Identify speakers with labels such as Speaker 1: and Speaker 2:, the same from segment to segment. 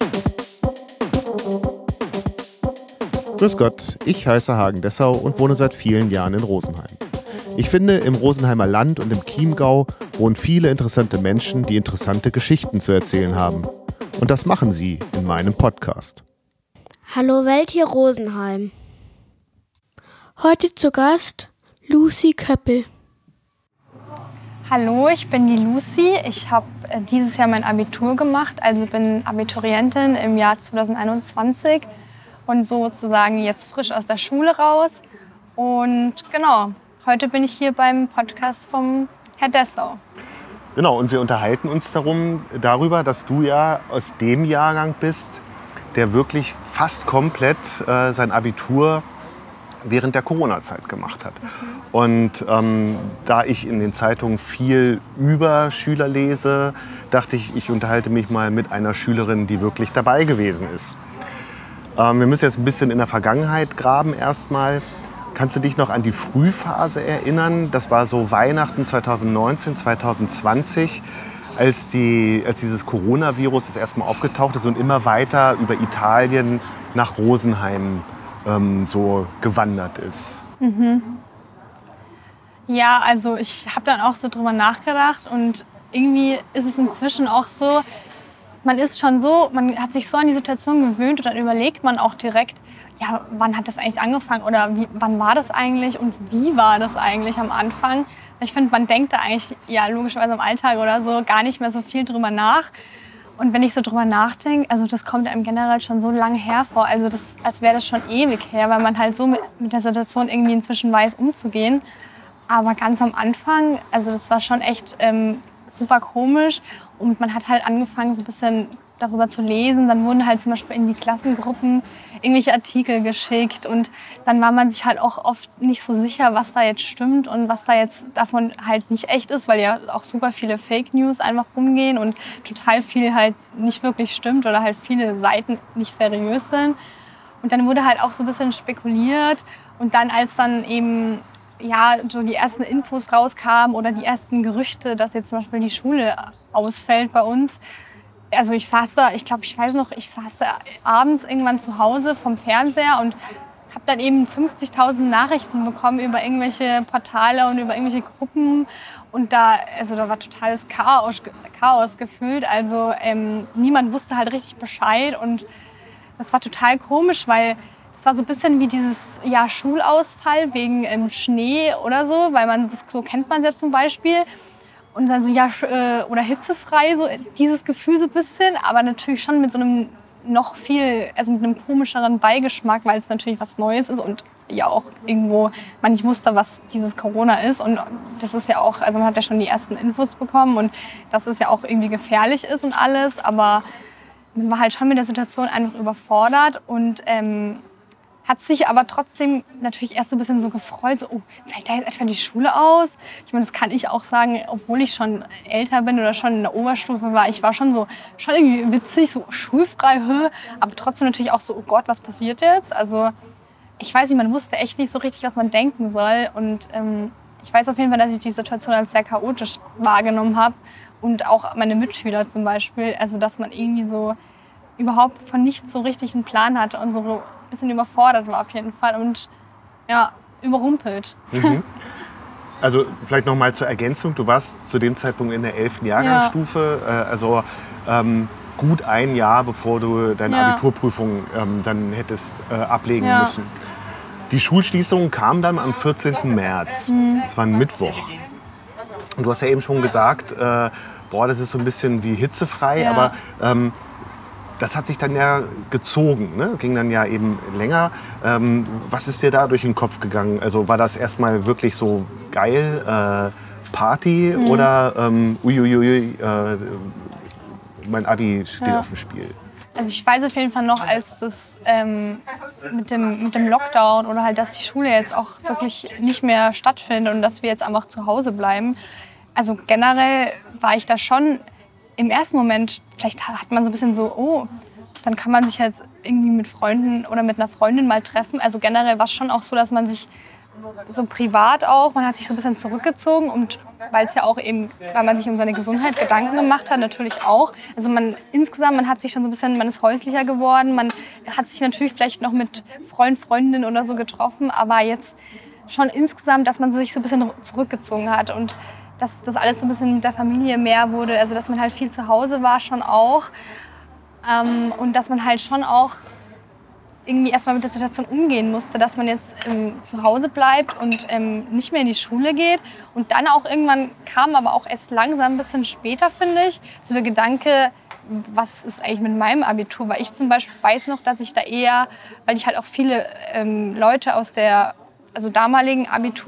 Speaker 1: Grüß Gott, ich heiße Hagen Dessau und wohne seit vielen Jahren in Rosenheim. Ich finde, im Rosenheimer Land und im Chiemgau wohnen viele interessante Menschen, die interessante Geschichten zu erzählen haben. Und das machen sie in meinem Podcast.
Speaker 2: Hallo Welt, hier Rosenheim. Heute zu Gast Lucy Köppel.
Speaker 3: Hallo, ich bin die Lucy. Ich habe dieses Jahr mein Abitur gemacht, also bin Abiturientin im Jahr 2021 und sozusagen jetzt frisch aus der Schule raus. Und genau, heute bin ich hier beim Podcast vom Herr Dessau.
Speaker 1: Genau, und wir unterhalten uns darüber, dass du ja aus dem Jahrgang bist, der wirklich fast komplett sein Abitur während der Corona-Zeit gemacht hat. Und da ich in den Zeitungen viel über Schüler lese, dachte ich, ich unterhalte mich mal mit einer Schülerin, die wirklich dabei gewesen ist. Wir müssen jetzt ein bisschen in der Vergangenheit graben erstmal. Kannst du dich noch an die Frühphase erinnern? Das war so Weihnachten 2019, 2020, als dieses Coronavirus das erste Mal aufgetaucht ist und immer weiter über Italien nach Rosenheim so gewandert ist.
Speaker 3: Ja, also ich habe dann auch so drüber nachgedacht und irgendwie ist es inzwischen auch so, man hat sich so an die Situation gewöhnt und dann überlegt man auch direkt, ja, wann hat das eigentlich angefangen oder wann war das eigentlich und wie war das eigentlich am Anfang? Ich finde, man denkt da eigentlich, ja, logischerweise im Alltag oder so gar nicht mehr so viel drüber nach. Und wenn ich so drüber nachdenke, also das kommt einem generell schon so lange her vor, also als wäre das schon ewig her, weil man halt so mit der Situation irgendwie inzwischen weiß, umzugehen. Aber ganz am Anfang, also das war schon echt super komisch und man hat halt angefangen, so ein bisschen darüber zu lesen. Dann wurden halt zum Beispiel in die Klassengruppen irgendwelche Artikel geschickt und dann war man sich halt auch oft nicht so sicher, was da jetzt stimmt und was da jetzt davon halt nicht echt ist, weil ja auch super viele Fake News einfach rumgehen und total viel halt nicht wirklich stimmt oder halt viele Seiten nicht seriös sind. Und dann wurde halt auch so ein bisschen spekuliert und dann als dann eben ja, so die ersten Infos rauskamen oder die ersten Gerüchte, dass jetzt zum Beispiel die Schule ausfällt bei uns. Also ich saß da abends irgendwann zu Hause vom Fernseher und habe dann eben 50.000 Nachrichten bekommen über irgendwelche Portale und über irgendwelche Gruppen. Und da war totales Chaos gefühlt. Also niemand wusste halt richtig Bescheid und das war total komisch, weil es war so ein bisschen wie dieses Schulausfall wegen Schnee oder so, weil so kennt man es ja zum Beispiel. Und dann so, oder hitzefrei, so dieses Gefühl so ein bisschen, aber natürlich schon mit so einem mit einem komischeren Beigeschmack, weil es natürlich was Neues ist und ja auch irgendwo man nicht wusste, was dieses Corona ist. Und das ist ja auch, also man hat ja schon die ersten Infos bekommen und dass es ja auch irgendwie gefährlich ist und alles, aber man war halt schon mit der Situation einfach überfordert und hat sich aber trotzdem natürlich erst so ein bisschen so gefreut, so, fällt da jetzt etwa die Schule aus? Ich meine, das kann ich auch sagen, obwohl ich schon älter bin oder schon in der Oberstufe war. Ich war schon irgendwie witzig, so schulfrei, aber trotzdem natürlich auch so, oh Gott, was passiert jetzt? Also ich weiß nicht, man wusste echt nicht so richtig, was man denken soll. Und ich weiß auf jeden Fall, dass ich die Situation als sehr chaotisch wahrgenommen habe. Und auch meine Mitschüler zum Beispiel, also dass man irgendwie so überhaupt von nichts so richtig einen Plan hatte und so ein bisschen überfordert war auf jeden Fall und ja, überrumpelt.
Speaker 1: Also vielleicht noch mal zur Ergänzung, du warst zu dem Zeitpunkt in der 11. Jahrgangsstufe, also gut ein Jahr, bevor du deine Abiturprüfung dann hättest ablegen müssen. Die Schulschließung kam dann am 14. März, das war ein Mittwoch. Und du hast ja eben schon gesagt, das ist so ein bisschen wie hitzefrei, aber das hat sich dann ja gezogen, ne? Ging dann ja eben länger. Was ist dir da durch den Kopf gegangen? Also war das erstmal wirklich so geil, Party oder mein Abi steht auf dem Spiel?
Speaker 3: Also ich weiß auf jeden Fall noch, als das mit dem Lockdown oder halt, dass die Schule jetzt auch wirklich nicht mehr stattfindet und dass wir jetzt einfach zu Hause bleiben. Also generell war ich da schon im ersten Moment, vielleicht hat man so ein bisschen so, dann kann man sich jetzt irgendwie mit Freunden oder mit einer Freundin mal treffen. Also generell war es schon auch so, dass man sich so privat auch, man hat sich so ein bisschen zurückgezogen und weil es ja auch eben, weil man sich um seine Gesundheit Gedanken gemacht hat, natürlich auch. Also man hat sich schon so ein bisschen, man ist häuslicher geworden, man hat sich natürlich vielleicht noch mit Freundinnen oder so getroffen, aber jetzt schon insgesamt, dass man sich so ein bisschen zurückgezogen hat und dass das alles so ein bisschen mit der Familie mehr wurde, also dass man halt viel zu Hause war schon auch und dass man halt schon auch irgendwie erstmal mit der Situation umgehen musste, dass man jetzt zu Hause bleibt und nicht mehr in die Schule geht. Und dann auch irgendwann kam, aber auch erst langsam ein bisschen später, finde ich, so der Gedanke, was ist eigentlich mit meinem Abitur? Weil ich zum Beispiel weiß noch, dass ich da eher, weil ich halt auch viele Leute aus der damaligen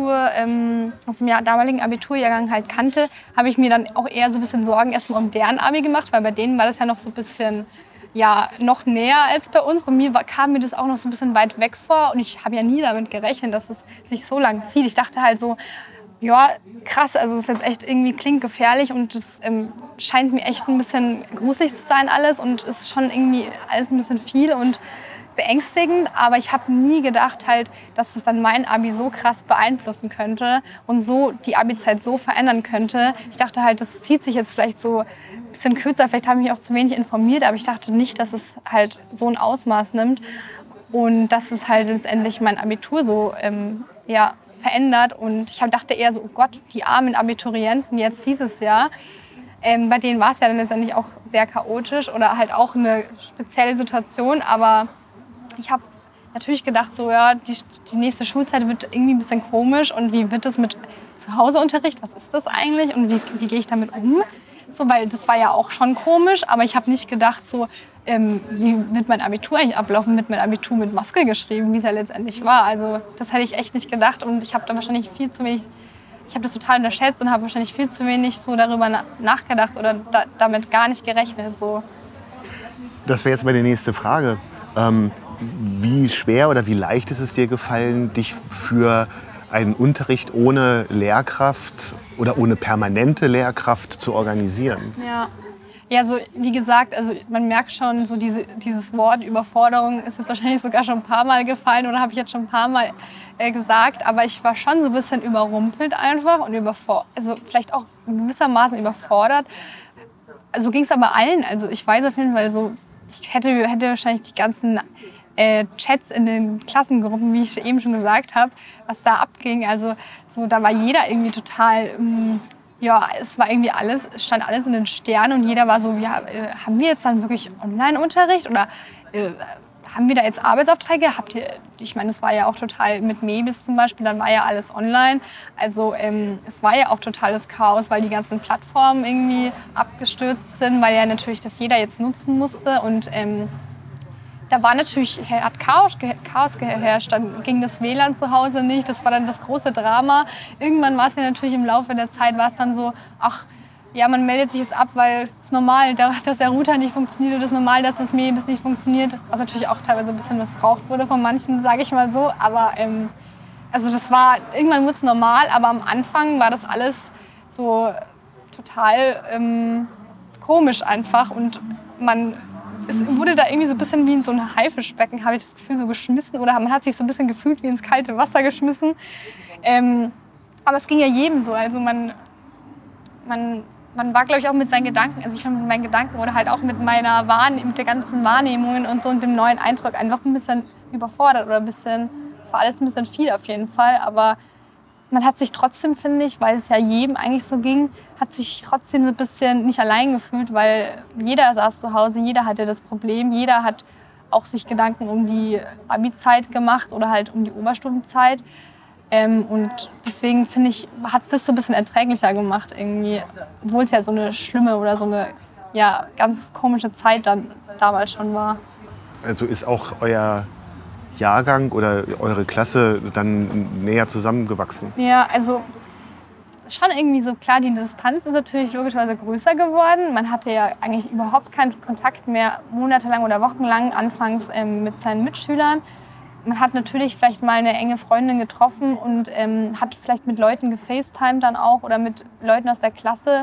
Speaker 3: Abiturjahrgang halt kannte, habe ich mir dann auch eher so ein bisschen Sorgen erstmal um deren Abi gemacht, weil bei denen war das ja noch so ein bisschen noch näher als bei uns. Bei mir kam mir das auch noch so ein bisschen weit weg vor und ich habe ja nie damit gerechnet, dass es sich so lang zieht. Ich dachte halt so, ja, krass, also es ist jetzt echt irgendwie klingt gefährlich und es scheint mir echt ein bisschen gruselig zu sein alles und es ist schon irgendwie alles ein bisschen viel und beängstigend, aber ich habe nie gedacht halt, dass es dann mein Abi so krass beeinflussen könnte und so die Abi-Zeit so verändern könnte. Ich dachte halt, das zieht sich jetzt vielleicht so ein bisschen kürzer, vielleicht habe ich mich auch zu wenig informiert, aber ich dachte nicht, dass es halt so ein Ausmaß nimmt und dass es halt letztendlich mein Abitur so verändert und ich dachte eher so, oh Gott, die armen Abiturienten jetzt dieses Jahr. Bei denen war es ja dann letztendlich auch sehr chaotisch oder halt auch eine spezielle Situation, aber ich habe natürlich gedacht, so ja, die nächste Schulzeit wird irgendwie ein bisschen komisch und wie wird das mit Zuhauseunterricht, was ist das eigentlich und wie gehe ich damit um? So, weil das war ja auch schon komisch, aber ich habe nicht gedacht, so wie wird mein Abitur eigentlich ablaufen, mit meinem Abitur mit Maske geschrieben, wie es ja letztendlich war. Also das hätte ich echt nicht gedacht und ich habe da wahrscheinlich viel zu wenig, ich habe das total unterschätzt und habe wahrscheinlich viel zu wenig so darüber nachgedacht oder damit gar nicht gerechnet. So.
Speaker 1: Das wäre jetzt meine nächste Frage. Wie schwer oder wie leicht ist es dir gefallen, dich für einen Unterricht ohne Lehrkraft oder ohne permanente Lehrkraft zu organisieren?
Speaker 3: Ja, so wie gesagt, also man merkt schon, so dieses Wort Überforderung ist jetzt wahrscheinlich sogar schon ein paar Mal gefallen oder habe ich jetzt schon ein paar Mal gesagt, aber ich war schon so ein bisschen überrumpelt einfach und also vielleicht auch gewissermaßen überfordert. Also ging es aber allen, also ich weiß auf jeden Fall so, ich hätte wahrscheinlich die ganzen Chats in den Klassengruppen, wie ich eben schon gesagt habe, was da abging. Also so, da war jeder irgendwie total, es war irgendwie alles, es stand alles in den Sternen und jeder war so, haben wir jetzt dann wirklich Online-Unterricht oder haben wir da jetzt Arbeitsaufträge? Ich meine, es war ja auch total mit Mebis zum Beispiel, dann war ja alles online. Also es war ja auch totales Chaos, weil die ganzen Plattformen irgendwie abgestürzt sind, weil ja natürlich das jeder jetzt nutzen musste und da war natürlich, hat Chaos geherrscht, dann ging das WLAN zu Hause nicht, das war dann das große Drama. Irgendwann war es ja natürlich im Laufe der Zeit, war es dann so, man meldet sich jetzt ab, weil es ist normal, dass der Router nicht funktioniert und es ist normal, dass das Mebis nicht funktioniert, was natürlich auch teilweise ein bisschen missbraucht wurde von manchen, sage ich mal so, aber also das war, irgendwann wurde es normal, aber am Anfang war das alles so total komisch einfach und es wurde da irgendwie so ein bisschen wie in so ein Haifischbecken, habe ich das Gefühl, so geschmissen. Oder man hat sich so ein bisschen gefühlt wie ins kalte Wasser geschmissen. Aber es ging ja jedem so. Also man war, glaube ich, auch mit seinen Gedanken, also ich war mit meinen Gedanken oder halt auch mit mit der ganzen Wahrnehmungen und so und dem neuen Eindruck einfach ein bisschen überfordert oder es war alles ein bisschen viel auf jeden Fall. Aber man hat sich trotzdem, finde ich, weil es ja jedem eigentlich so ging, hat sich trotzdem so ein bisschen nicht allein gefühlt, weil jeder saß zu Hause, jeder hatte das Problem, jeder hat auch sich Gedanken um die Abi-Zeit gemacht oder halt um die Oberstufenzeit. Und deswegen, finde ich, hat es das so ein bisschen erträglicher gemacht irgendwie, obwohl es ja so eine schlimme oder so eine ganz komische Zeit dann damals schon war.
Speaker 1: Also ist auch euer Jahrgang oder eure Klasse dann näher zusammengewachsen?
Speaker 3: Ja, also schon irgendwie so klar, die Distanz ist natürlich logischerweise größer geworden. Man hatte ja eigentlich überhaupt keinen Kontakt mehr monatelang oder wochenlang anfangs mit seinen Mitschülern. Man hat natürlich vielleicht mal eine enge Freundin getroffen und hat vielleicht mit Leuten gefacetimed dann auch oder mit Leuten aus der Klasse.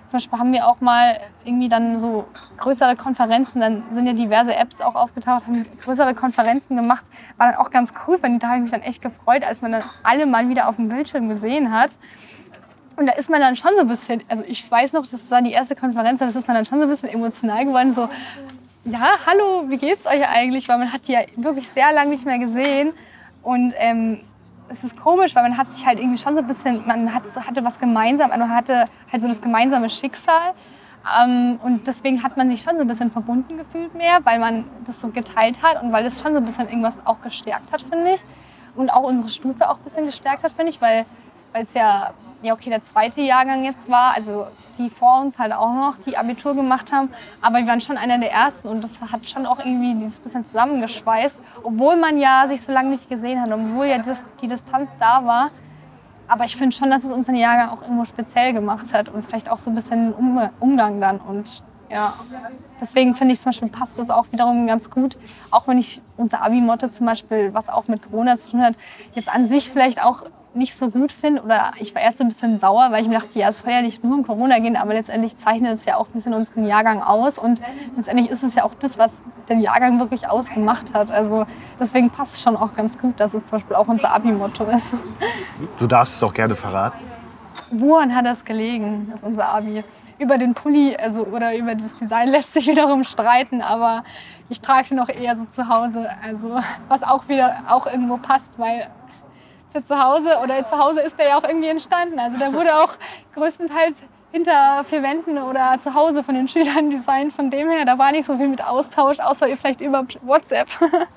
Speaker 3: Zum Beispiel haben wir auch mal irgendwie dann so größere Konferenzen, dann sind ja diverse Apps auch aufgetaucht, haben größere Konferenzen gemacht. War dann auch ganz cool, weil da habe ich mich dann echt gefreut, als man dann alle mal wieder auf dem Bildschirm gesehen hat. Und da ist man dann schon so ein bisschen, also ich weiß noch, das war die erste Konferenz, da ist man dann schon so ein bisschen emotional geworden, so, ja, hallo, wie geht's euch eigentlich? Weil man hat die ja wirklich sehr lange nicht mehr gesehen und es ist komisch, weil man hat sich halt irgendwie schon so ein bisschen, hatte was gemeinsam, man hatte halt so das gemeinsame Schicksal. Und deswegen hat man sich schon so ein bisschen verbunden gefühlt mehr, weil man das so geteilt hat und weil das schon so ein bisschen irgendwas auch gestärkt hat, finde ich. Und auch unsere Stufe auch ein bisschen gestärkt hat, finde ich, weil es ja okay, der zweite Jahrgang jetzt war, also die vor uns halt auch noch, die Abitur gemacht haben, aber wir waren schon einer der Ersten und das hat schon auch irgendwie dieses bisschen zusammengeschweißt, obwohl man ja sich so lange nicht gesehen hat, obwohl ja die Distanz da war. Aber ich finde schon, dass es unseren Jahrgang auch irgendwo speziell gemacht hat und vielleicht auch so ein bisschen Umgang dann. Und ja, deswegen finde ich zum Beispiel passt das auch wiederum ganz gut, auch wenn ich unser Abi-Motto zum Beispiel, was auch mit Corona zu tun hat, jetzt an sich vielleicht auch nicht so gut finde oder ich war erst ein bisschen sauer, weil ich mir dachte, ja, es soll ja nicht nur um Corona gehen, aber letztendlich zeichnet es ja auch ein bisschen unseren Jahrgang aus und letztendlich ist es ja auch das, was den Jahrgang wirklich ausgemacht hat. Also deswegen passt es schon auch ganz gut, dass es zum Beispiel auch unser Abi-Motto ist.
Speaker 1: Du darfst es auch gerne verraten.
Speaker 3: Woran hat das gelegen, das ist unser Abi? Über den Pulli oder über das Design lässt sich wiederum streiten, aber ich trage ihn noch eher so zu Hause, also was auch irgendwo passt, weil für zu Hause ist der ja auch irgendwie entstanden. Also der wurde auch größtenteils hinter vier Wänden oder zu Hause von den Schülern designt. Von dem her, da war nicht so viel mit Austausch, außer vielleicht über WhatsApp.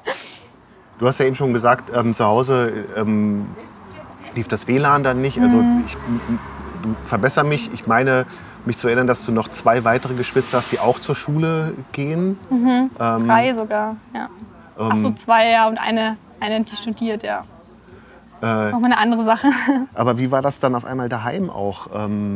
Speaker 1: Du hast ja eben schon gesagt, zu Hause lief das WLAN dann nicht. Also du verbessere mich. Ich meine, mich zu erinnern, dass du noch 2 weitere Geschwister hast, die auch zur Schule gehen.
Speaker 3: 3 sogar, ja. Achso, 2, ja, und eine, die studiert, ja. Nochmal eine andere Sache.
Speaker 1: Aber wie war das dann auf einmal daheim auch?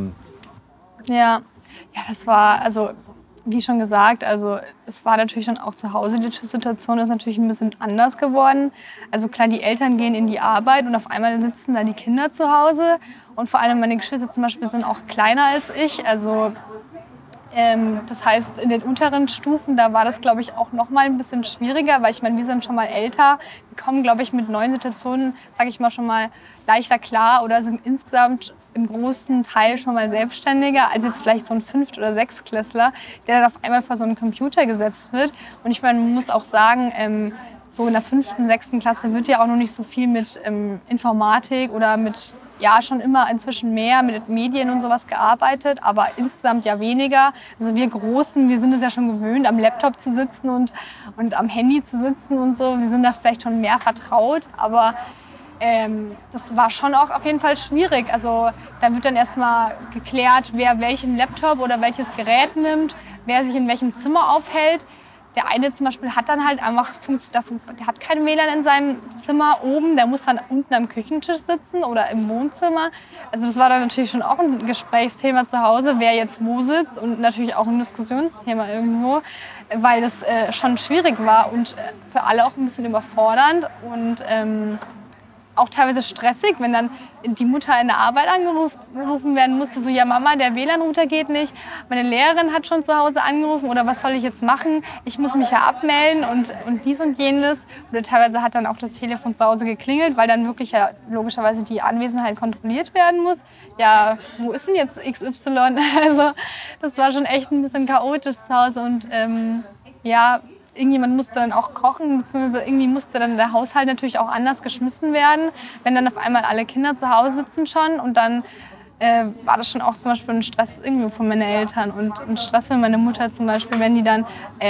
Speaker 3: Ja, das war, also wie schon gesagt, also es war natürlich dann auch zu Hause, die Situation ist natürlich ein bisschen anders geworden. Also klar, die Eltern gehen in die Arbeit und auf einmal sitzen da die Kinder zu Hause. Und vor allem meine Geschwister zum Beispiel sind auch kleiner als ich. Also das heißt, in den unteren Stufen, da war das, glaube ich, auch noch mal ein bisschen schwieriger, weil ich meine, wir sind schon mal älter. Wir kommen, glaube ich, mit neuen Situationen, sage ich mal, schon mal leichter klar oder sind insgesamt im großen Teil schon mal selbstständiger als jetzt vielleicht so ein 5- oder 6-Klässler, der dann auf einmal vor so einen Computer gesetzt wird. Und ich meine, man muss auch sagen, so in der 5., 6. Klasse wird ja auch noch nicht so viel mit Informatik oder mit, ja, schon immer inzwischen mehr mit Medien und sowas gearbeitet, aber insgesamt ja weniger. Also wir Großen, wir sind es ja schon gewöhnt, am Laptop zu sitzen und am Handy zu sitzen und so. Wir sind da vielleicht schon mehr vertraut, aber das war schon auch auf jeden Fall schwierig. Also da wird dann erstmal geklärt, wer welchen Laptop oder welches Gerät nimmt, wer sich in welchem Zimmer aufhält. Der eine zum Beispiel hat dann halt einfach, der hat kein WLAN in seinem Zimmer oben, der muss dann unten am Küchentisch sitzen oder im Wohnzimmer. Also das war dann natürlich schon auch ein Gesprächsthema zu Hause, wer jetzt wo sitzt und natürlich auch ein Diskussionsthema irgendwo, weil das schon schwierig war und für alle auch ein bisschen überfordernd und auch teilweise stressig, wenn dann die Mutter in der Arbeit angerufen werden musste, so, ja Mama, der WLAN-Router geht nicht, meine Lehrerin hat schon zu Hause angerufen oder was soll ich jetzt machen, ich muss mich ja abmelden und dies und jenes. Oder teilweise hat dann auch das Telefon zu Hause geklingelt, weil dann wirklich ja logischerweise die Anwesenheit kontrolliert werden muss. Ja, wo ist denn jetzt XY? Also das war schon echt ein bisschen chaotisch zu Hause und ja, irgendjemand musste dann auch kochen, beziehungsweise irgendwie musste dann der Haushalt natürlich auch anders geschmissen werden, wenn dann auf einmal alle Kinder zu Hause sitzen schon und dann war das schon auch zum Beispiel ein Stress irgendwie von meinen Eltern und ein Stress für meine Mutter zum Beispiel, wenn die dann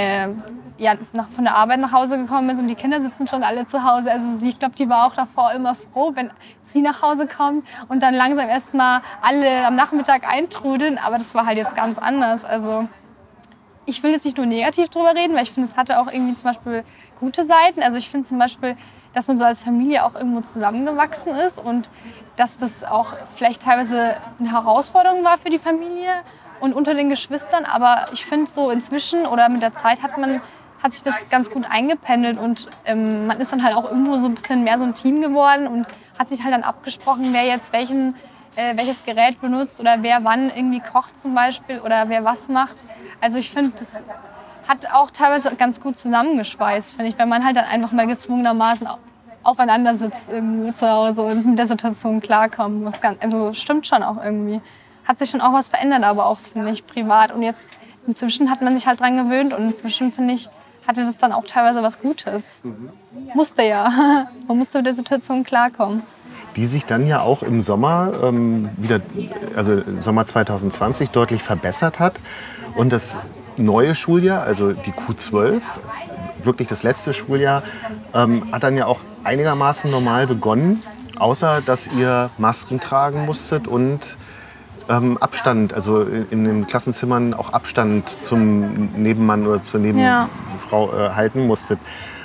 Speaker 3: von der Arbeit nach Hause gekommen ist und die Kinder sitzen schon alle zu Hause. Also ich glaube, die war auch davor immer froh, wenn sie nach Hause kommt und dann langsam erst mal alle am Nachmittag eintrudeln, aber das war halt jetzt ganz anders. Also ich will jetzt nicht nur negativ drüber reden, weil ich finde, es hatte auch irgendwie zum Beispiel gute Seiten. Also ich finde zum Beispiel, dass man so als Familie auch irgendwo zusammengewachsen ist und dass das auch vielleicht teilweise eine Herausforderung war für die Familie und unter den Geschwistern. Aber ich finde so inzwischen oder mit der Zeit hat sich das ganz gut eingependelt und man ist dann halt auch irgendwo so ein bisschen mehr so ein Team geworden und hat sich halt dann abgesprochen, wer jetzt welchen welches Gerät benutzt oder wer wann irgendwie kocht zum Beispiel oder wer was macht. Also ich finde, das hat auch teilweise ganz gut zusammengeschweißt, finde ich, wenn man halt dann einfach mal gezwungenermaßen aufeinander sitzt irgendwo zu Hause und mit der Situation klarkommen muss. Also stimmt schon auch irgendwie. Hat sich schon auch was verändert, aber auch, finde ich, privat. Und jetzt inzwischen hat man sich halt dran gewöhnt und inzwischen, finde ich, hatte das dann auch teilweise was Gutes. Musste ja. Man musste mit der Situation klarkommen.
Speaker 1: Die sich dann ja auch im Sommer wieder, also Sommer 2020 deutlich verbessert hat. Und das neue Schuljahr, also die Q12, wirklich das letzte Schuljahr, hat dann ja auch einigermaßen normal begonnen, außer dass ihr Masken tragen musstet und Abstand, also in den Klassenzimmern auch Abstand zum Nebenmann oder zur Nebenfrau halten musstet.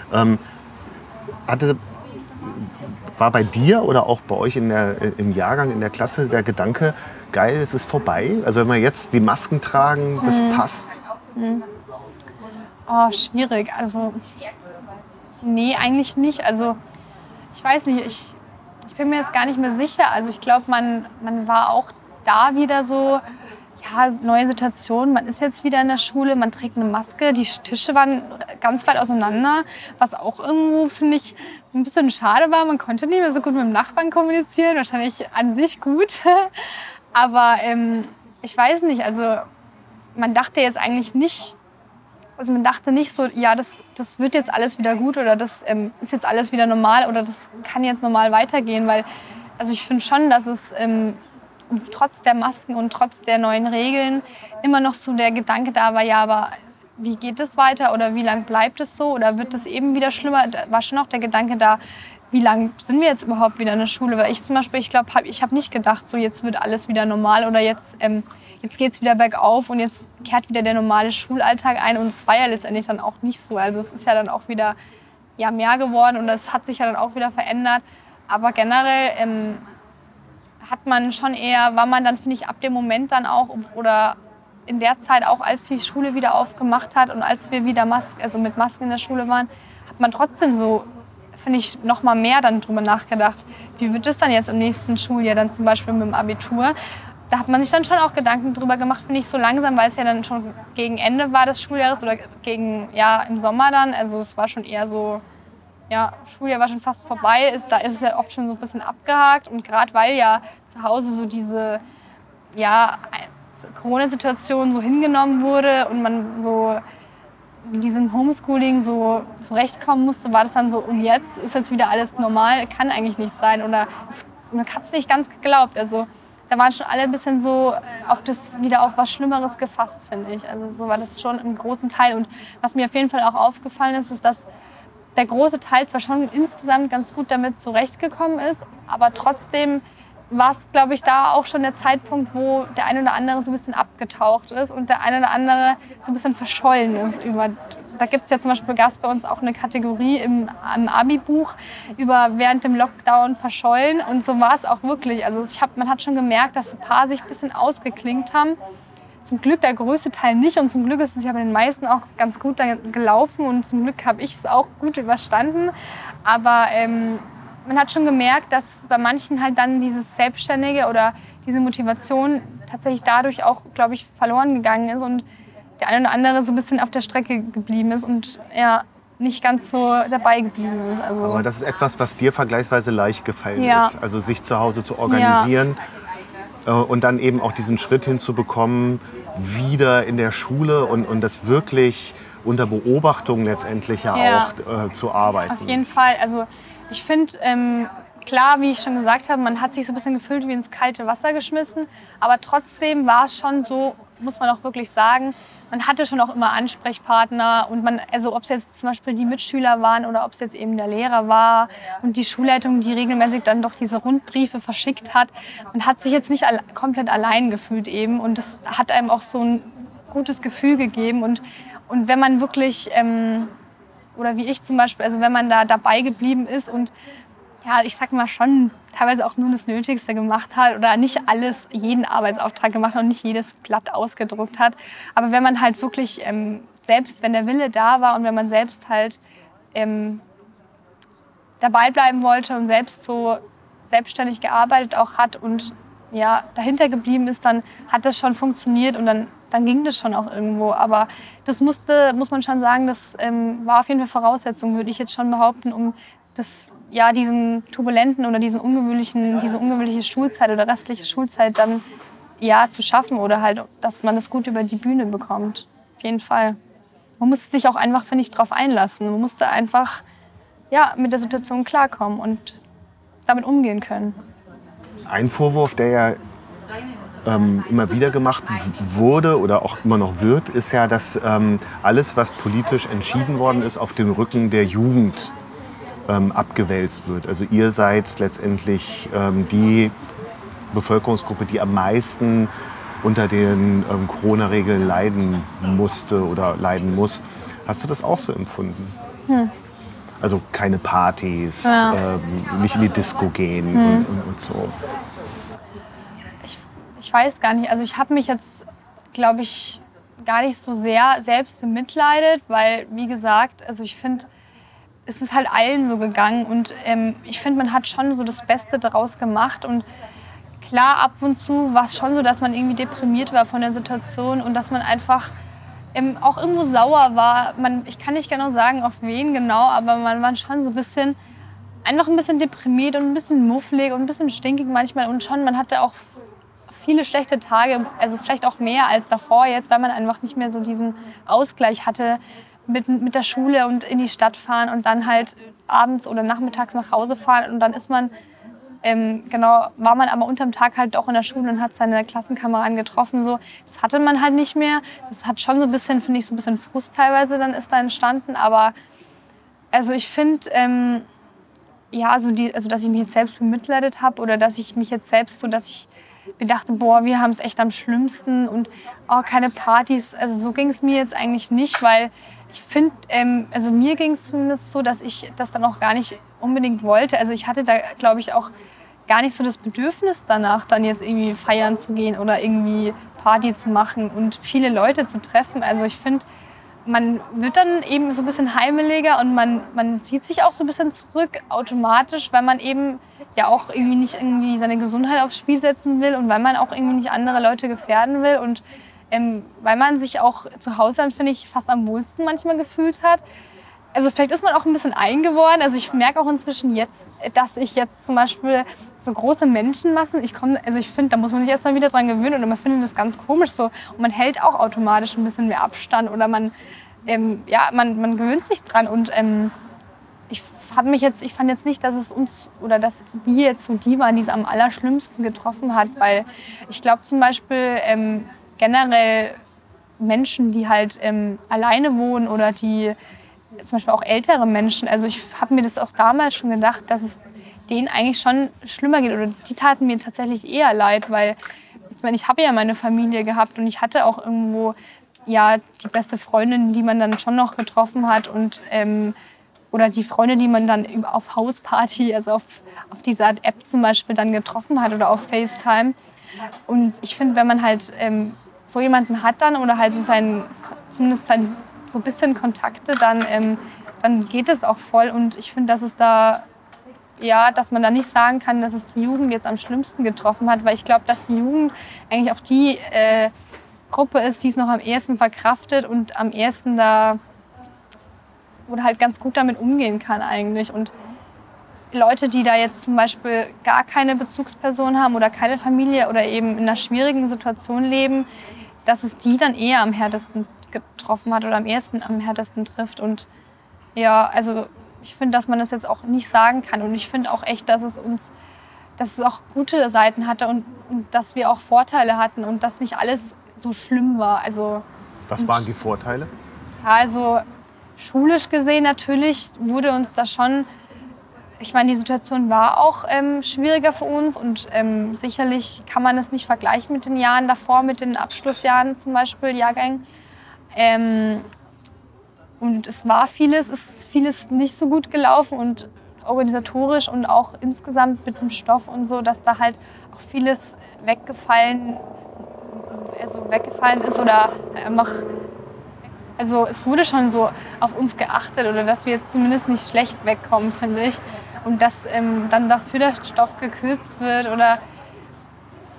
Speaker 1: War bei dir oder auch bei euch im Jahrgang, in der Klasse der Gedanke, geil, es ist vorbei? Also wenn wir jetzt die Masken tragen, das passt?
Speaker 3: Oh, schwierig. Also, nee, eigentlich nicht. Also, ich weiß nicht, ich bin mir jetzt gar nicht mehr sicher. Also ich glaube, man war auch da wieder so, ja, neue Situation. Man ist jetzt wieder in der Schule, man trägt eine Maske. Die Tische waren ganz weit auseinander, was auch irgendwo, finde ich, ein bisschen schade war. Man konnte nicht mehr so gut mit dem Nachbarn kommunizieren. Wahrscheinlich an sich gut. Aber ich weiß nicht, also man dachte jetzt eigentlich nicht, also man dachte nicht so, ja, das wird jetzt alles wieder gut oder das ist jetzt alles wieder normal oder das kann jetzt normal weitergehen. Weil, also ich finde schon, dass es trotz der Masken und trotz der neuen Regeln immer noch so der Gedanke da war, ja, aber wie geht es weiter oder wie lange bleibt es so oder wird es eben wieder schlimmer? Da war schon auch der Gedanke da, wie lange sind wir jetzt überhaupt wieder in der Schule? Weil ich zum Beispiel, ich glaube, ich habe nicht gedacht, so jetzt wird alles wieder normal oder jetzt geht es wieder bergauf und jetzt kehrt wieder der normale Schulalltag ein. Und es war ja letztendlich dann auch nicht so. Also es ist ja dann auch wieder mehr geworden und es hat sich ja dann auch wieder verändert. Aber generell hat man schon eher, war man dann, finde ich, ab dem Moment dann auch oder in der Zeit auch, als die Schule wieder aufgemacht hat und als wir wieder mit Masken in der Schule waren, hat man trotzdem so, finde ich, noch mal mehr dann drüber nachgedacht. Wie wird es dann jetzt im nächsten Schuljahr dann zum Beispiel mit dem Abitur? Da hat man sich dann schon auch Gedanken drüber gemacht, finde ich, so langsam, weil es ja dann schon gegen Ende war des Schuljahres oder im Sommer dann. Also es war schon eher so, ja, Schuljahr war schon fast vorbei. Da ist es ja oft schon so ein bisschen abgehakt. Und gerade weil ja zu Hause so diese, Corona-Situation so hingenommen wurde und man so mit diesem Homeschooling so zurechtkommen musste, war das dann so, und jetzt ist jetzt wieder alles normal, kann eigentlich nicht sein. Oder man hat es nicht ganz geglaubt. Also da waren schon alle ein bisschen so wieder auf was Schlimmeres gefasst, finde ich. Also so war das schon im großen Teil. Und was mir auf jeden Fall auch aufgefallen ist, ist, dass der große Teil zwar schon insgesamt ganz gut damit zurechtgekommen ist, aber trotzdem war es, glaube ich, da auch schon der Zeitpunkt, wo der eine oder andere so ein bisschen abgetaucht ist und der eine oder andere so ein bisschen verschollen ist. Da gibt es ja zum Beispiel, gab es bei uns auch eine Kategorie im Abi-Buch über während dem Lockdown verschollen und so war es auch wirklich. Also man hat schon gemerkt, dass ein paar sich ein bisschen ausgeklingt haben. Zum Glück der größte Teil nicht und zum Glück ist es ja bei den meisten auch ganz gut gelaufen und zum Glück habe ich es auch gut überstanden. Aber man hat schon gemerkt, dass bei manchen halt dann dieses Selbstständige oder diese Motivation tatsächlich dadurch auch, glaube ich, verloren gegangen ist und der eine oder andere so ein bisschen auf der Strecke geblieben ist und nicht ganz so dabei geblieben ist. Also,
Speaker 1: aber das ist etwas, was dir vergleichsweise leicht gefallen ist, also sich zu Hause zu organisieren und dann eben auch diesen Schritt hinzubekommen, wieder in der Schule und das wirklich unter Beobachtung letztendlich auch zu arbeiten.
Speaker 3: Auf jeden Fall. Also ich finde, klar, wie ich schon gesagt habe, man hat sich so ein bisschen gefühlt wie ins kalte Wasser geschmissen. Aber trotzdem war es schon so, muss man auch wirklich sagen, man hatte schon auch immer Ansprechpartner. Und also ob es jetzt zum Beispiel die Mitschüler waren oder ob es jetzt eben der Lehrer war und die Schulleitung, die regelmäßig dann doch diese Rundbriefe verschickt hat. Man hat sich jetzt nicht komplett allein gefühlt eben. Und das hat einem auch so ein gutes Gefühl gegeben. Und wenn man wirklich... oder wie ich zum Beispiel, also wenn man da dabei geblieben ist und ich sag mal schon teilweise auch nur das Nötigste gemacht hat oder nicht jeden Arbeitsauftrag gemacht hat und nicht jedes Blatt ausgedruckt hat. Aber wenn man halt wirklich, selbst wenn der Wille da war und wenn man selbst halt dabei bleiben wollte und selbst so selbstständig gearbeitet auch hat und dahinter geblieben ist, dann hat das schon funktioniert und dann ging das schon auch irgendwo. Aber das muss man schon sagen, das war auf jeden Fall Voraussetzung, würde ich jetzt schon behaupten, um diesen turbulenten oder diese ungewöhnliche Schulzeit oder restliche Schulzeit dann zu schaffen oder halt, dass man das gut über die Bühne bekommt. Auf jeden Fall. Man musste sich auch einfach, finde ich, drauf einlassen. Man musste einfach mit der Situation klarkommen und damit umgehen können.
Speaker 1: Ein Vorwurf, der ja immer wieder gemacht wurde oder auch immer noch wird, ist ja, dass alles, was politisch entschieden worden ist, auf dem Rücken der Jugend abgewälzt wird. Also ihr seid letztendlich die Bevölkerungsgruppe, die am meisten unter den Corona-Regeln leiden musste oder leiden muss. Hast du das auch so empfunden? Also keine Partys, nicht in die Disco gehen und so.
Speaker 3: Ich weiß gar nicht. Also ich habe mich jetzt, glaube ich, gar nicht so sehr selbst bemitleidet, weil, wie gesagt, also ich finde, es ist halt allen so gegangen und ich finde, man hat schon so das Beste daraus gemacht und klar, ab und zu war es schon so, dass man irgendwie deprimiert war von der Situation und dass man einfach auch irgendwo sauer war. Ich kann nicht genau sagen, auf wen genau, aber man war schon so einfach ein bisschen deprimiert und ein bisschen mufflig und ein bisschen stinkig manchmal und schon, man hatte auch viele schlechte Tage, also vielleicht auch mehr als davor jetzt, weil man einfach nicht mehr so diesen Ausgleich hatte mit der Schule und in die Stadt fahren und dann halt abends oder nachmittags nach Hause fahren und dann ist man war man aber unterm Tag halt auch in der Schule und hat seine Klassenkameraden getroffen. So. Das hatte man halt nicht mehr. Das hat schon so ein bisschen, finde ich, so ein bisschen Frust teilweise dann ist da entstanden. Aber also ich finde, dass ich mich jetzt selbst bemitleidet habe oder dass ich mich jetzt selbst dass ich mir dachte, boah, wir haben es echt am schlimmsten und keine Partys. Also so ging es mir jetzt eigentlich nicht, weil ich finde, also mir ging es zumindest so, dass ich das dann auch gar nicht unbedingt wollte. Also ich hatte da, glaube ich, auch gar nicht so das Bedürfnis danach, dann jetzt irgendwie feiern zu gehen oder irgendwie Party zu machen und viele Leute zu treffen. Also ich finde, man wird dann eben so ein bisschen heimeliger und man zieht sich auch so ein bisschen zurück automatisch, weil man eben ja auch irgendwie nicht irgendwie seine Gesundheit aufs Spiel setzen will und weil man auch irgendwie nicht andere Leute gefährden will und weil man sich auch zu Hause dann, finde ich, fast am wohlsten manchmal gefühlt hat. Also vielleicht ist man auch ein bisschen eingeworden. Also ich merke auch inzwischen jetzt, dass ich jetzt zum Beispiel so große Menschenmassen, ich finde, da muss man sich erstmal wieder dran gewöhnen und man findet das ganz komisch so. Und man hält auch automatisch ein bisschen mehr Abstand oder man gewöhnt sich dran. Und ich fand jetzt nicht, dass es uns oder dass wir jetzt so die waren, die es am allerschlimmsten getroffen hat, weil ich glaube zum Beispiel generell Menschen, die halt alleine wohnen oder die zum Beispiel auch ältere Menschen, also ich habe mir das auch damals schon gedacht, dass es denen eigentlich schon schlimmer geht oder die taten mir tatsächlich eher leid, weil ich habe ja meine Familie gehabt und ich hatte auch irgendwo die beste Freundin, die man dann schon noch getroffen hat und oder die Freunde, die man dann auf Hausparty, also auf dieser Art App zum Beispiel dann getroffen hat oder auf FaceTime. Und ich finde, wenn man halt so jemanden hat dann oder halt so zumindest so ein bisschen Kontakte, dann geht es auch voll. Und ich finde, dass es da, dass man da nicht sagen kann, dass es die Jugend jetzt am schlimmsten getroffen hat, weil ich glaube, dass die Jugend eigentlich auch die Gruppe ist, die es noch am ehesten verkraftet und am ehesten da oder halt ganz gut damit umgehen kann eigentlich. Und Leute, die da jetzt zum Beispiel gar keine Bezugsperson haben oder keine Familie oder eben in einer schwierigen Situation leben, dass es die dann eher am härtesten getroffen hat oder am härtesten trifft. Und also ich finde, dass man das jetzt auch nicht sagen kann. Und ich finde auch echt, dass es auch gute Seiten hatte und dass wir auch Vorteile hatten und dass nicht alles so schlimm war. Also,
Speaker 1: was waren die Vorteile?
Speaker 3: Also schulisch gesehen natürlich wurde uns das schon, ich meine, die Situation war auch schwieriger für uns und sicherlich kann man es nicht vergleichen mit den Jahren davor, mit den Abschlussjahren zum Beispiel, Jahrgängen. Und es ist vieles nicht so gut gelaufen und organisatorisch und auch insgesamt mit dem Stoff und so, dass da halt auch vieles weggefallen ist oder einfach, also es wurde schon so auf uns geachtet oder dass wir jetzt zumindest nicht schlecht wegkommen, finde ich. Und dass dann dafür der Stoff gekürzt wird oder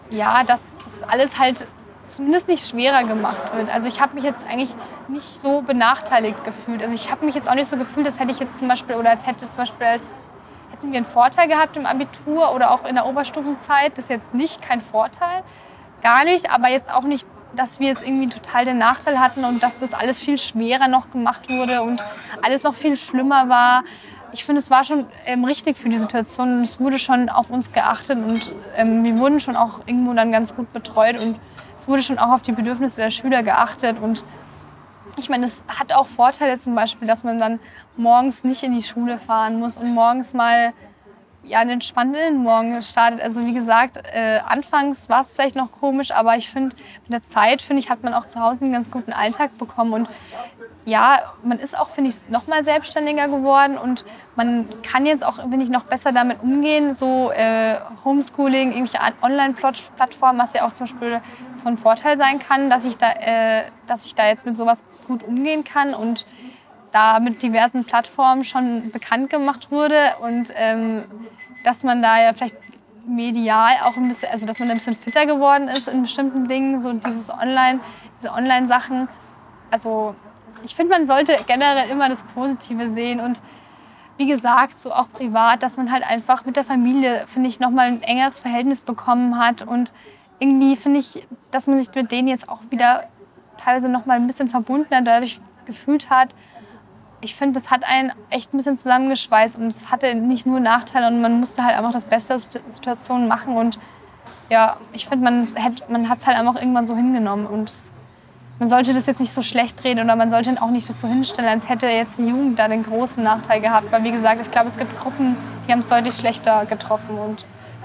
Speaker 3: ja, dass das alles halt zumindest nicht schwerer gemacht wird. Also ich habe mich jetzt eigentlich nicht so benachteiligt gefühlt. Also ich habe mich jetzt auch nicht so gefühlt, als hätte ich jetzt zum Beispiel, oder als hätten wir einen Vorteil gehabt im Abitur oder auch in der Oberstufenzeit. Das ist jetzt nicht kein Vorteil, gar nicht, aber jetzt auch nicht, dass wir jetzt irgendwie total den Nachteil hatten und dass das alles viel schwerer noch gemacht wurde und alles noch viel schlimmer war. Ich finde, es war schon richtig für die Situation und es wurde schon auf uns geachtet und wir wurden schon auch irgendwo dann ganz gut betreut und es wurde schon auch auf die Bedürfnisse der Schüler geachtet und ich meine, es hat auch Vorteile zum Beispiel, dass man dann morgens nicht in die Schule fahren muss und morgens mal einen entspannten Morgen startet. Also wie gesagt, anfangs war es vielleicht noch komisch, aber ich finde, mit der Zeit, hat man auch zu Hause einen ganz guten Alltag bekommen und ja, man ist auch, finde ich, noch mal selbstständiger geworden und man kann jetzt auch, finde ich, noch besser damit umgehen, so Homeschooling, irgendwelche Online-Plattformen, was ja auch zum Beispiel von Vorteil sein kann, dass ich da jetzt mit sowas gut umgehen kann und da mit diversen Plattformen schon bekannt gemacht wurde und dass man da ja vielleicht medial auch ein bisschen, also dass man ein bisschen fitter geworden ist in bestimmten Dingen, so diese Online-Sachen. Also ich finde, man sollte generell immer das Positive sehen und wie gesagt, so auch privat, dass man halt einfach mit der Familie, finde ich, nochmal ein engeres Verhältnis bekommen hat und irgendwie finde ich, dass man sich mit denen jetzt auch wieder teilweise nochmal ein bisschen verbundener dadurch gefühlt hat. Ich finde, das hat einen echt ein bisschen zusammengeschweißt und es hatte nicht nur Nachteile und man musste halt einfach das Beste aus der Situation machen und ja, ich finde, man hat es halt einfach irgendwann so hingenommen und man sollte das jetzt nicht so schlecht reden oder man sollte auch nicht das so hinstellen, als hätte jetzt die Jugend da den großen Nachteil gehabt, weil wie gesagt, ich glaube, es gibt Gruppen, die haben es deutlich schlechter getroffen und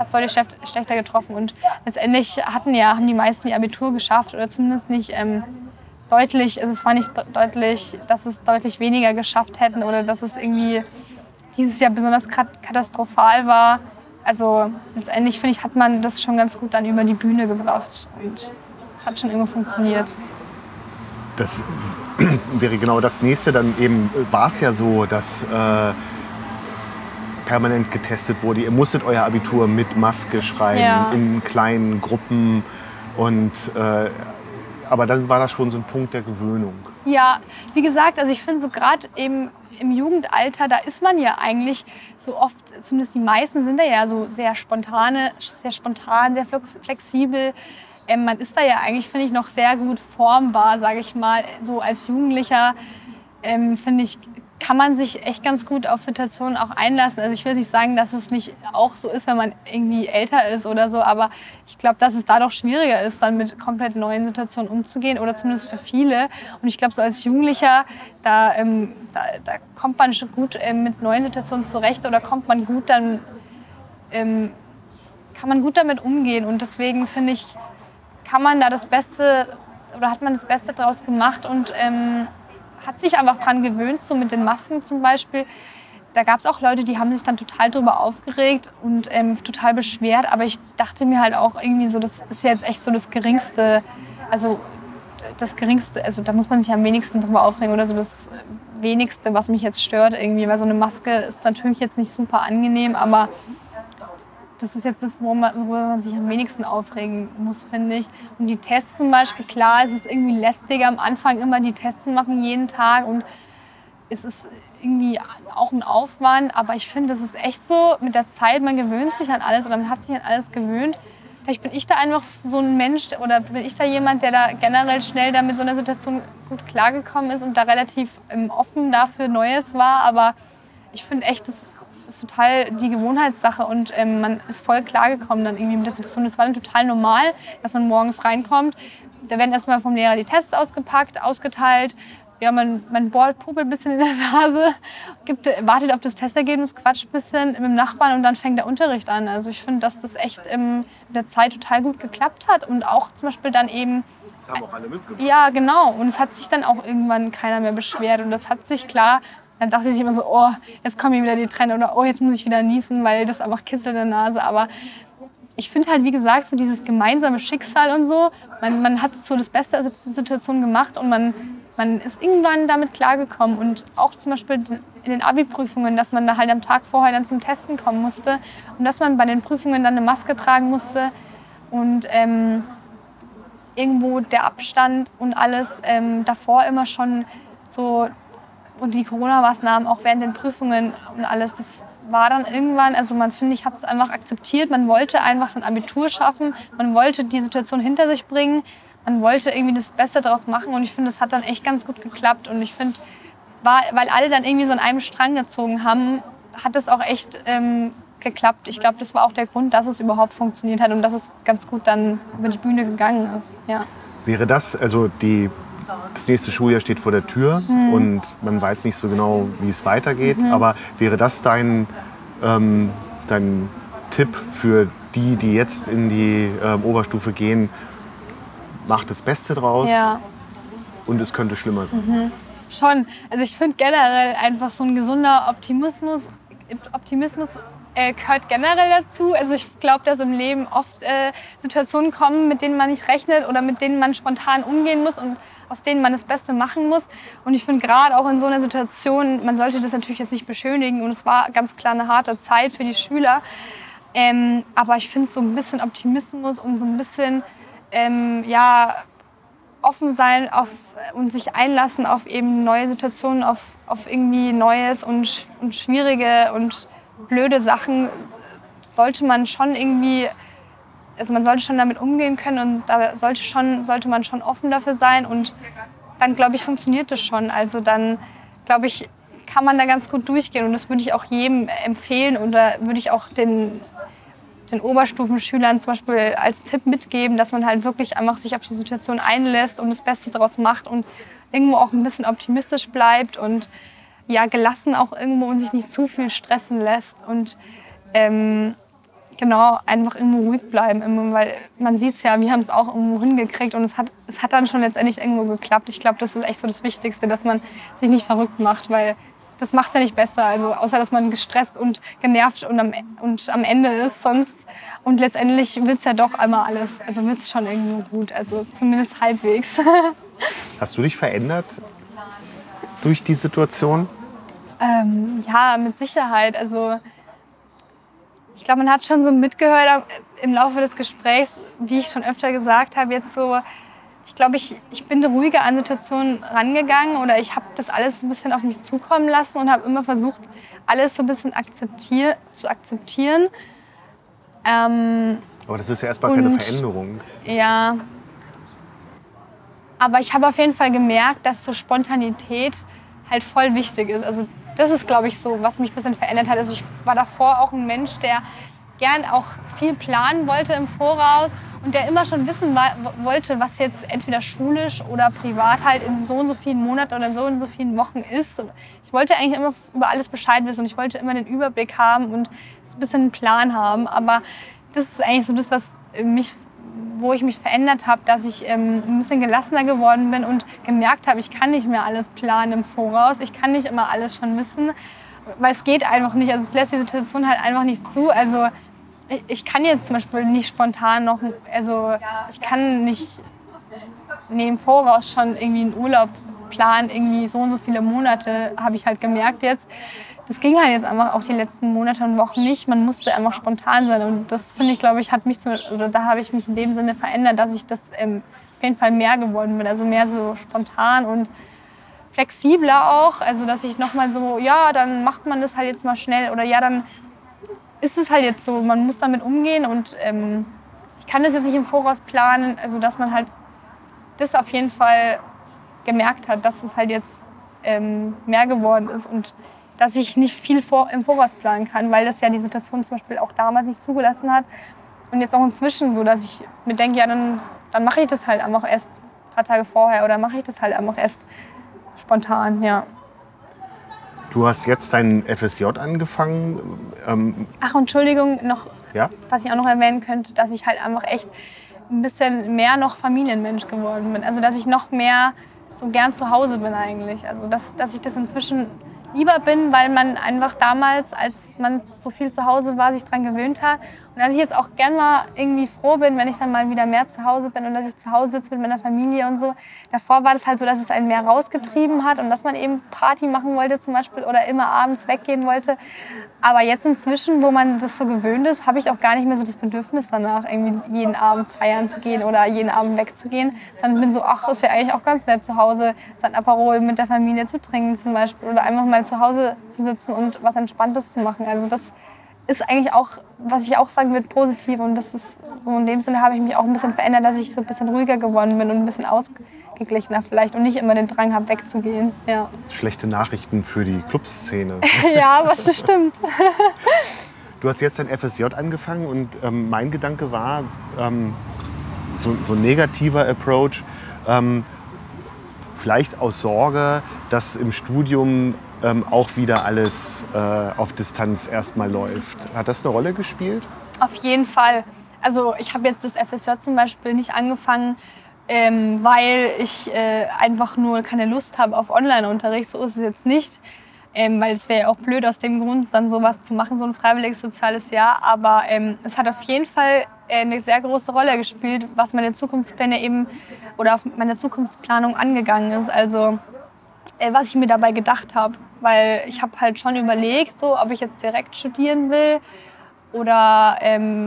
Speaker 3: letztendlich haben die meisten ihr Abitur geschafft oder zumindest nicht deutlich, also es war nicht deutlich, dass es deutlich weniger geschafft hätten oder dass es irgendwie dieses Jahr besonders katastrophal war. Also letztendlich, finde ich, hat man das schon ganz gut dann über die Bühne gebracht und es hat schon irgendwo funktioniert.
Speaker 1: Das wäre genau das Nächste. Dann eben war es ja so, dass permanent getestet wurde. Ihr musstet euer Abitur mit Maske schreiben, in kleinen Gruppen. Aber dann war das schon so ein Punkt der Gewöhnung. Ja,
Speaker 3: wie gesagt, also ich finde so gerade eben im Jugendalter, da ist man ja eigentlich so oft, zumindest die meisten sind da ja so sehr spontan, sehr flexibel. Man ist da ja eigentlich, finde ich, noch sehr gut formbar, sage ich mal. So als Jugendlicher, finde ich, kann man sich echt ganz gut auf Situationen auch einlassen. Also ich will nicht sagen, dass es nicht auch so ist, wenn man irgendwie älter ist oder so, aber ich glaube, dass es da doch schwieriger ist, dann mit komplett neuen Situationen umzugehen oder zumindest für viele. Und ich glaube, so als Jugendlicher, da kommt man schon gut mit neuen Situationen zurecht oder kommt man gut dann, kann man gut damit umgehen. Und deswegen finde ich, hat man das Beste draus gemacht und hat sich einfach dran gewöhnt, so mit den Masken zum Beispiel. Da gab es auch Leute, die haben sich dann total drüber aufgeregt und total beschwert. Aber ich dachte mir halt auch irgendwie so, das ist ja jetzt echt so das Geringste. Also da muss man sich am wenigsten drüber aufregen oder so das Wenigste, was mich jetzt stört irgendwie. Weil so eine Maske ist natürlich jetzt nicht super angenehm, aber das ist jetzt das, worüber man sich am wenigsten aufregen muss, finde ich. Und die Tests zum Beispiel, klar, es ist irgendwie lästiger am Anfang immer die Tests machen jeden Tag und es ist irgendwie auch ein Aufwand, aber ich finde, das ist echt so, mit der Zeit, man gewöhnt sich an alles oder man hat sich an alles gewöhnt. Vielleicht bin ich da einfach so ein Mensch oder bin ich da jemand, der da generell schnell da mit so einer Situation gut klargekommen ist und da relativ offen dafür Neues war, aber ich finde echt, das ist total die Gewohnheitssache und man ist voll klargekommen dann irgendwie mit der Situation. Das war dann total normal, dass man morgens reinkommt. Da werden erstmal vom Lehrer die Tests ausgeteilt. Ja, man popelt ein bisschen in der Nase, wartet auf das Testergebnis, quatscht ein bisschen mit dem Nachbarn und dann fängt der Unterricht an. Also ich finde, dass das echt mit der Zeit total gut geklappt hat und auch zum Beispiel dann eben...
Speaker 1: Das haben auch alle mitgemacht.
Speaker 3: Ja, genau. Und es hat sich dann auch irgendwann keiner mehr beschwert und das hat sich klar... Dann dachte ich immer so, oh, jetzt kommen hier wieder die Tränen oder oh, jetzt muss ich wieder niesen, weil das einfach kitzelt in der Nase. Aber ich finde halt, wie gesagt, so dieses gemeinsame Schicksal und so, man hat so das Beste aus der Situation gemacht und man ist irgendwann damit klargekommen. Und auch zum Beispiel in den Abi-Prüfungen, dass man da halt am Tag vorher dann zum Testen kommen musste und dass man bei den Prüfungen dann eine Maske tragen musste. und irgendwo der Abstand und alles davor immer schon so und die Corona-Maßnahmen auch während den Prüfungen und alles, das war dann irgendwann, also man, finde ich, hat es einfach akzeptiert, man wollte einfach sein Abitur schaffen, man wollte die Situation hinter sich bringen, man wollte irgendwie das Beste daraus machen und ich finde, das hat dann echt ganz gut geklappt und ich finde, weil alle dann irgendwie so an einem Strang gezogen haben, hat es auch echt geklappt. Ich glaube, das war auch der Grund, dass es überhaupt funktioniert hat und dass es ganz gut dann über die Bühne gegangen ist. Ja.
Speaker 1: Wäre das, also das nächste Schuljahr steht vor der Tür und man weiß nicht so genau, wie es weitergeht, aber wäre das dein Tipp für die jetzt in die Oberstufe gehen, macht das Beste draus und es könnte schlimmer sein?
Speaker 3: Schon. Also ich finde generell einfach so ein gesunder Optimismus gehört generell dazu. Also ich glaube, dass im Leben oft Situationen kommen, mit denen man nicht rechnet oder mit denen man spontan umgehen muss und aus denen man das Beste machen muss. Und ich finde gerade auch in so einer Situation, man sollte das natürlich jetzt nicht beschönigen und es war ganz klar eine harte Zeit für die Schüler. Aber ich finde so ein bisschen Optimismus und so ein bisschen offen sein und sich einlassen auf eben neue Situationen, auf irgendwie Neues und schwierige und blöde Sachen sollte man schon irgendwie, also man sollte schon damit umgehen können und da sollte man schon offen dafür sein und dann, glaube ich, funktioniert das schon. Also dann, glaube ich, kann man da ganz gut durchgehen und das würde ich auch jedem empfehlen oder würde ich auch den Oberstufenschülern zum Beispiel als Tipp mitgeben, dass man halt wirklich einfach sich auf die Situation einlässt und das Beste daraus macht und irgendwo auch ein bisschen optimistisch bleibt und ja, gelassen auch irgendwo und sich nicht zu viel stressen lässt und genau, einfach irgendwo ruhig bleiben, weil man sieht es ja, wir haben es auch irgendwo hingekriegt und es hat dann schon letztendlich irgendwo geklappt. Ich glaube, das ist echt so das Wichtigste, dass man sich nicht verrückt macht, weil das macht es ja nicht besser, also außer dass man gestresst und genervt und am Ende ist sonst. Und letztendlich wird es ja doch einmal alles, also wird es schon irgendwo gut, also zumindest halbwegs.
Speaker 1: Hast du dich verändert durch die Situation?
Speaker 3: Ja, mit Sicherheit. Also ich glaube, man hat schon so mitgehört im Laufe des Gesprächs, wie ich schon öfter gesagt habe, jetzt so, ich glaube, ich bin ruhiger an Situationen rangegangen oder ich habe das alles ein bisschen auf mich zukommen lassen und habe immer versucht, alles so ein bisschen zu akzeptieren.
Speaker 1: Aber das ist ja erstmal keine Veränderung.
Speaker 3: Ja, aber ich habe auf jeden Fall gemerkt, dass so Spontanität halt voll wichtig ist. Also das ist, glaube ich, so, was mich ein bisschen verändert hat. Also ich war davor auch ein Mensch, der gern auch viel planen wollte im Voraus und der immer schon wissen wollte, was jetzt entweder schulisch oder privat halt in so und so vielen Monaten oder in so und so vielen Wochen ist. Und ich wollte eigentlich immer über alles Bescheid wissen und ich wollte immer den Überblick haben und ein bisschen einen Plan haben. Aber das ist eigentlich so das, wo ich mich verändert habe, dass ich ein bisschen gelassener geworden bin und gemerkt habe, ich kann nicht mehr alles planen im Voraus. Ich kann nicht immer alles schon wissen, weil es geht einfach nicht. Also es lässt die Situation halt einfach nicht zu. Also ich kann jetzt zum Beispiel nicht spontan noch, also ich kann nicht im Voraus schon irgendwie einen Urlaub planen, irgendwie so und so viele Monate, habe ich halt gemerkt jetzt. Das ging halt jetzt einfach auch die letzten Monate und Wochen nicht. Man musste einfach spontan sein. Und das, finde ich, glaube ich, da habe ich mich in dem Sinne verändert, dass ich das auf jeden Fall mehr geworden bin. Also mehr so spontan und flexibler auch. Also dass ich nochmal so, ja, dann macht man das halt jetzt mal schnell. Oder ja, dann ist es halt jetzt so, man muss damit umgehen. Und ich kann das jetzt nicht im Voraus planen. Also dass man halt das auf jeden Fall gemerkt hat, dass es halt jetzt mehr geworden ist. Und dass ich nicht viel im Voraus planen kann, weil das ja die Situation zum Beispiel auch damals nicht zugelassen hat. Und jetzt auch inzwischen so, dass ich mir denke, ja, dann mache ich das halt einfach erst ein paar Tage vorher oder mache ich das halt einfach erst spontan, ja.
Speaker 1: Du hast jetzt dein FSJ angefangen.
Speaker 3: Ach, Entschuldigung, noch,
Speaker 1: Ja?
Speaker 3: was ich auch noch erwähnen könnte, dass ich halt einfach echt ein bisschen mehr noch Familienmensch geworden bin. Also dass ich noch mehr so gern zu Hause bin eigentlich. Also dass ich das inzwischen lieber bin, weil man einfach damals als dass man so viel zu Hause war, sich daran gewöhnt hat. Und dass ich jetzt auch gern mal irgendwie froh bin, wenn ich dann mal wieder mehr zu Hause bin und dass ich zu Hause sitze mit meiner Familie und so. Davor war das halt so, dass es einen mehr rausgetrieben hat und dass man eben Party machen wollte zum Beispiel oder immer abends weggehen wollte. Aber jetzt inzwischen, wo man das so gewöhnt ist, habe ich auch gar nicht mehr so das Bedürfnis danach, irgendwie jeden Abend feiern zu gehen oder jeden Abend wegzugehen. Sondern bin so, ach, ist ja eigentlich auch ganz nett zu Hause, sein Aperol mit der Familie zu trinken zum Beispiel oder einfach mal zu Hause zu sitzen und was Entspanntes zu machen. Also das ist eigentlich auch, was ich auch sagen würde, positiv. Und das ist so in dem Sinne habe ich mich auch ein bisschen verändert, dass ich so ein bisschen ruhiger geworden bin und ein bisschen ausgeglichener vielleicht und nicht immer den Drang habe, wegzugehen. Ja.
Speaker 1: Schlechte Nachrichten für die Clubszene.
Speaker 3: Ja, was das stimmt.
Speaker 1: Du hast jetzt dein FSJ angefangen und mein Gedanke war, so ein negativer Approach, vielleicht aus Sorge, dass im Studium auch wieder alles auf Distanz erstmal läuft. Hat das eine Rolle gespielt?
Speaker 3: Auf jeden Fall. Also ich habe jetzt das FSJ zum Beispiel nicht angefangen, weil ich einfach nur keine Lust habe auf Online-Unterricht. So ist es jetzt nicht. Weil es wäre ja auch blöd aus dem Grund, dann sowas zu machen, so ein freiwilliges soziales Jahr. Aber es hat auf jeden Fall eine sehr große Rolle gespielt, was meine Zukunftspläne eben oder auf meine Zukunftsplanung angegangen ist. Also was ich mir dabei gedacht habe. Weil ich habe halt schon überlegt, so, ob ich jetzt direkt studieren will oder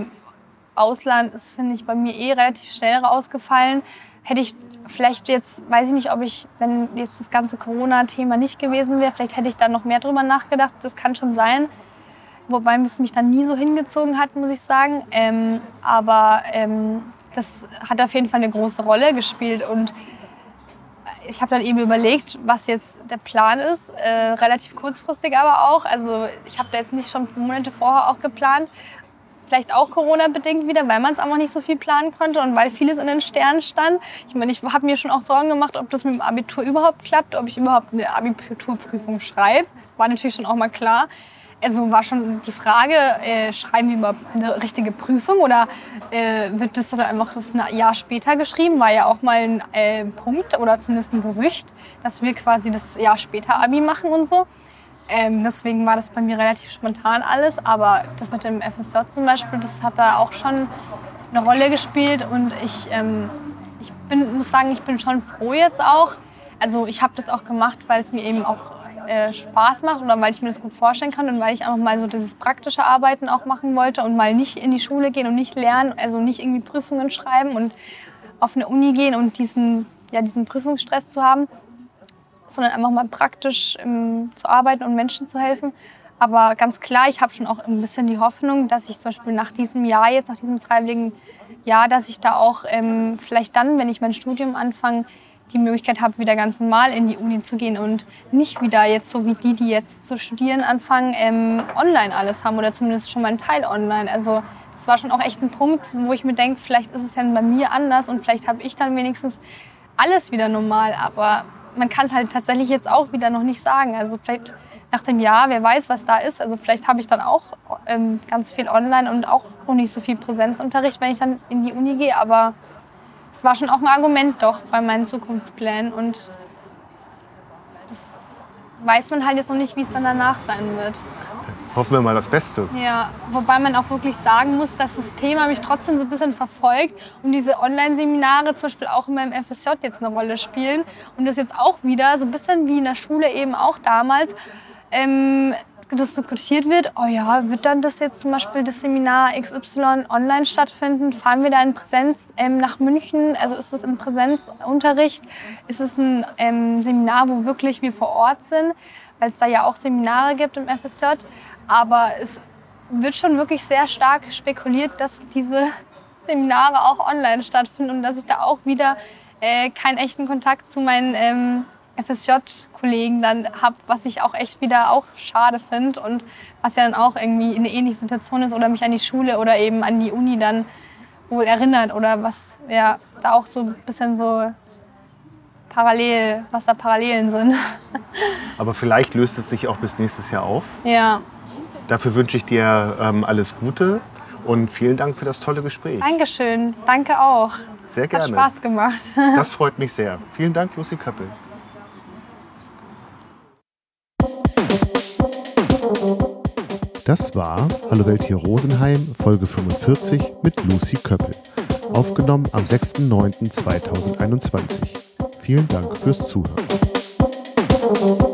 Speaker 3: Ausland ist, finde ich, bei mir relativ schnell rausgefallen. Hätte ich vielleicht jetzt, weiß ich nicht, ob ich, wenn jetzt das ganze Corona-Thema nicht gewesen wäre, vielleicht hätte ich da noch mehr drüber nachgedacht. Das kann schon sein. Wobei es mich dann nie so hingezogen hat, muss ich sagen. Aber das hat auf jeden Fall eine große Rolle gespielt. Und ich habe dann eben überlegt, was jetzt der Plan ist. Relativ kurzfristig aber auch. Also ich habe da jetzt nicht schon Monate vorher auch geplant. Vielleicht auch Corona-bedingt wieder, weil man es einfach nicht so viel planen konnte und weil vieles in den Sternen stand. Ich meine, ich habe mir schon auch Sorgen gemacht, ob das mit dem Abitur überhaupt klappt, ob ich überhaupt eine Abiturprüfung schreibe. War natürlich schon auch mal klar. Also war schon die Frage, schreiben wir überhaupt eine richtige Prüfung oder wird das dann einfach ein Jahr später geschrieben? War ja auch mal ein Punkt oder zumindest ein Gerücht, dass wir quasi das Jahr später Abi machen und so. Deswegen war das bei mir relativ spontan alles. Aber das mit dem FSJ zum Beispiel, das hat da auch schon eine Rolle gespielt. Und ich muss sagen, ich bin schon froh jetzt auch. Also ich habe das auch gemacht, weil es mir eben auch Spaß macht oder weil ich mir das gut vorstellen kann und weil ich einfach mal so dieses praktische Arbeiten auch machen wollte und mal nicht in die Schule gehen und nicht lernen, also nicht irgendwie Prüfungen schreiben und auf eine Uni gehen und diesen Prüfungsstress zu haben, sondern einfach mal praktisch zu arbeiten und Menschen zu helfen. Aber ganz klar, ich habe schon auch ein bisschen die Hoffnung, dass ich zum Beispiel nach diesem Jahr, jetzt nach diesem freiwilligen Jahr, dass ich da auch vielleicht dann, wenn ich mein Studium anfange, die Möglichkeit habe, wieder ganz normal in die Uni zu gehen und nicht wieder jetzt so wie die jetzt zu studieren anfangen, online alles haben oder zumindest schon mal einen Teil online. Also das war schon auch echt ein Punkt, wo ich mir denke, vielleicht ist es ja bei mir anders und vielleicht habe ich dann wenigstens alles wieder normal. Aber man kann es halt tatsächlich jetzt auch wieder noch nicht sagen. Also vielleicht nach dem Jahr, wer weiß, was da ist. Also vielleicht habe ich dann auch ganz viel online und auch noch nicht so viel Präsenzunterricht, wenn ich dann in die Uni gehe. Aber es war schon auch ein Argument doch bei meinen Zukunftsplänen und das weiß man halt jetzt noch nicht, wie es dann danach sein wird.
Speaker 1: Hoffen wir mal das Beste.
Speaker 3: Ja, wobei man auch wirklich sagen muss, dass das Thema mich trotzdem so ein bisschen verfolgt und diese Online-Seminare zum Beispiel auch in meinem FSJ jetzt eine Rolle spielen und das jetzt auch wieder so ein bisschen wie in der Schule eben auch damals das diskutiert wird, oh ja, wird dann das jetzt zum Beispiel das Seminar XY online stattfinden? Fahren wir da in Präsenz nach München? Also ist das ein Präsenzunterricht? Ist es ein Seminar, wo wirklich wir vor Ort sind? Weil es da ja auch Seminare gibt im FSJ. Aber es wird schon wirklich sehr stark spekuliert, dass diese Seminare auch online stattfinden und dass ich da auch wieder keinen echten Kontakt zu meinen FSJ-Kollegen dann habe, was ich auch echt wieder auch schade finde und was ja dann auch irgendwie eine ähnliche Situation ist oder mich an die Schule oder eben an die Uni dann wohl erinnert oder was ja da auch so ein bisschen so was da Parallelen sind.
Speaker 1: Aber vielleicht löst es sich auch bis nächstes Jahr auf.
Speaker 3: Ja.
Speaker 1: Dafür wünsche ich dir alles Gute und vielen Dank für das tolle Gespräch.
Speaker 3: Dankeschön, danke auch.
Speaker 1: Sehr gerne.
Speaker 3: Hat Spaß gemacht.
Speaker 1: Das freut mich sehr. Vielen Dank, Lucy Köppel. Das war Hallo Welt hier Rosenheim, Folge 45 mit Lucy Köppel. Aufgenommen am 6.9.2021. Vielen Dank fürs Zuhören.